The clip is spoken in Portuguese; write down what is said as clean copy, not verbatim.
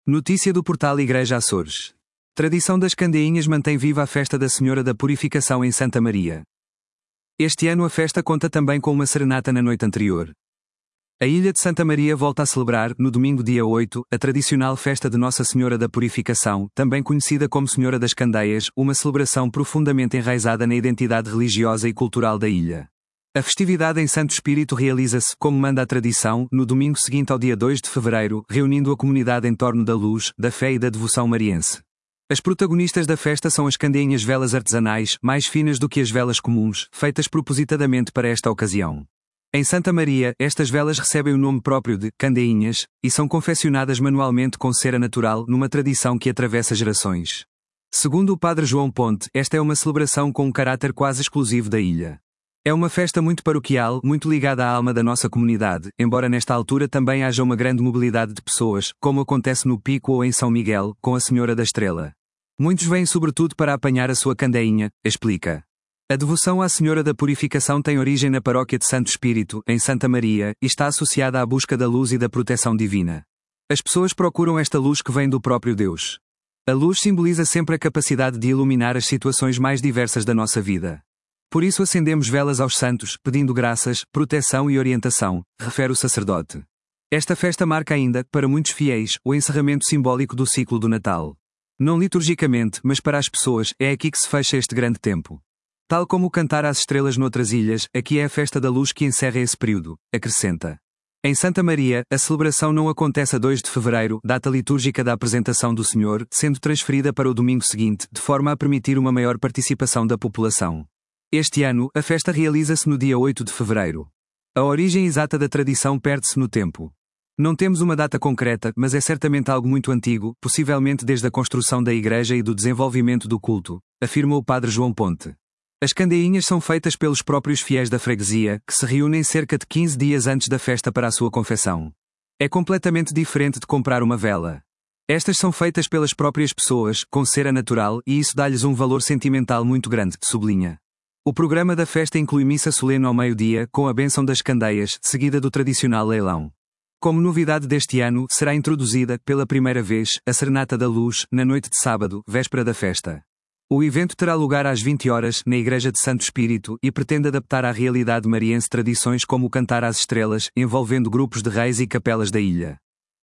Notícia do portal Igreja Açores. Tradição das Candeinhas mantém viva a festa da Senhora da Purificação em Santa Maria. Este ano a festa conta também com uma serenata na noite anterior. A ilha de Santa Maria volta a celebrar, no domingo dia 8, a tradicional festa de Nossa Senhora da Purificação, também conhecida como Senhora das Candeias, uma celebração profundamente enraizada na identidade religiosa e cultural da ilha. A festividade em Santo Espírito realiza-se, como manda a tradição, no domingo seguinte ao dia 2 de fevereiro, reunindo a comunidade em torno da luz, da fé e da devoção mariense. As protagonistas da festa são as candeinhas velas artesanais, mais finas do que as velas comuns, feitas propositadamente para esta ocasião. Em Santa Maria, estas velas recebem o nome próprio de candeinhas e são confeccionadas manualmente com cera natural, numa tradição que atravessa gerações. Segundo o Padre João Ponte, esta é uma celebração com um caráter quase exclusivo da ilha. É uma festa muito paroquial, muito ligada à alma da nossa comunidade, embora nesta altura também haja uma grande mobilidade de pessoas, como acontece no Pico ou em São Miguel, com a Senhora da Estrela. Muitos vêm sobretudo para apanhar a sua candeinha, explica. A devoção à Senhora da Purificação tem origem na paróquia de Santo Espírito, em Santa Maria, e está associada à busca da luz e da proteção divina. As pessoas procuram esta luz que vem do próprio Deus. A luz simboliza sempre a capacidade de iluminar as situações mais diversas da nossa vida. Por isso acendemos velas aos santos, pedindo graças, proteção e orientação, refere o sacerdote. Esta festa marca ainda, para muitos fiéis, o encerramento simbólico do ciclo do Natal. Não liturgicamente, mas para as pessoas, é aqui que se fecha este grande tempo. Tal como o cantar às estrelas noutras ilhas, aqui é a festa da luz que encerra esse período, acrescenta. Em Santa Maria, a celebração não acontece a 2 de fevereiro, data litúrgica da apresentação do Senhor, sendo transferida para o domingo seguinte, de forma a permitir uma maior participação da população. Este ano, a festa realiza-se no dia 8 de fevereiro. A origem exata da tradição perde-se no tempo. Não temos uma data concreta, mas é certamente algo muito antigo, possivelmente desde a construção da igreja e do desenvolvimento do culto, afirma o Padre João Ponte. As candeinhas são feitas pelos próprios fiéis da freguesia, que se reúnem cerca de 15 dias antes da festa para a sua confecção. É completamente diferente de comprar uma vela. Estas são feitas pelas próprias pessoas, com cera natural, e isso dá-lhes um valor sentimental muito grande, sublinha. O programa da festa inclui missa solene ao meio-dia, com a bênção das candeias, seguida do tradicional leilão. Como novidade deste ano, será introduzida, pela primeira vez, a Serenata da Luz, na noite de sábado, véspera da festa. O evento terá lugar às 20 horas, na Igreja de Santo Espírito, e pretende adaptar à realidade mariense tradições como o cantar às estrelas, envolvendo grupos de reis e capelas da ilha.